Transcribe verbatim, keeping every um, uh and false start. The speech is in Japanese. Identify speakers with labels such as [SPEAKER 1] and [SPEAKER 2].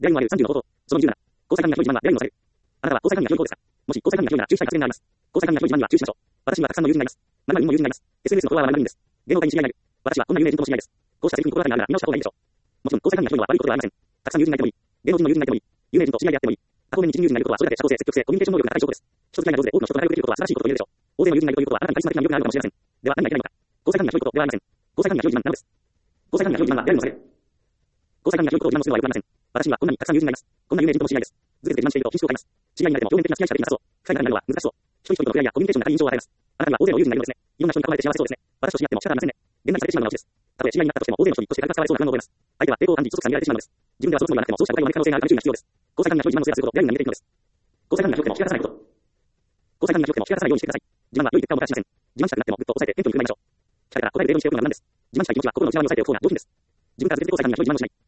[SPEAKER 1] 出会いのあるさんじゅうのこと。そのにじゅうなな。交際関係が広い自慢は出会いのされる。あなたは交際関係が広いことですか？もし交際関係が広いなら注意したい発言があります。交際関係が広い自慢には注意しましょう。私にはたくさんの友人がいます。何万人も友人がいます。エスエヌエス のフォロワーは何万人です。芸能界に知り合いがいる。私はこんな有名人とも知り合いです。こうしたセリフに心当たりがあるなら見直した方がいいでしょう。もちろん交際関係が広いのは悪いことではありません。たくさん友人がいてもいい。芸能人の友人がいてもいい。有名人と知り合いであってもいい。多方面に一流友人がいることはそれだけ社交性、積極性、コミュニケーション能力が高い証拠です。人付き合いが上手で多くの人と仲良くできることは素晴らしいことと言えるでしょう。大勢の友人がいるということはあなたにカリスマ的な魅力があるかもしれません。では何がいけないのか。交際関係が広いことではありません。交際関係が広い自慢なのです。交際関係が広い自慢は出会いのされる。交際関係が広いことを自慢をするのは良くありません。私にはこんなにたくさん友人がいます。こんな有名人とも知り合いです。ずけずけ自慢していると品質を変えます。知り合いになっても表面的な付き合いしかできなさそう。深い仲になるのは難しそう。人々との触れ合いやコミュニケーションが高い印象を与えます。あなたには大勢の友人がいるのですね。いろんな人に囲まれて幸せそうですね。私と知り合っても仕方ありませんね。現代されてしまうのはです。たとえ知り合いになったとしても大勢の人にとして軽く使われそうな不安を覚えます。相手は抵抗を感じ即座にやられてしまうのです。自分ではそのつもりがなくてもそうした誤解を招く可能性があるため注意が必要です。交際関係が広い自慢のせいだすること、出会いに見えていくのです。交際関係が広くても引き出さないこと。交際関係が広くても引き出さないようにしてください。自慢は良い結果をもたらしません。自慢したくなってもぐっと抑えて謙虚に振る舞いましょう。聞かれたら答える英語にしておくのは何です。自慢したい気持ちは心の内側に抑えておく方が上品です。自分から続けて交際関係が広い自慢をしない。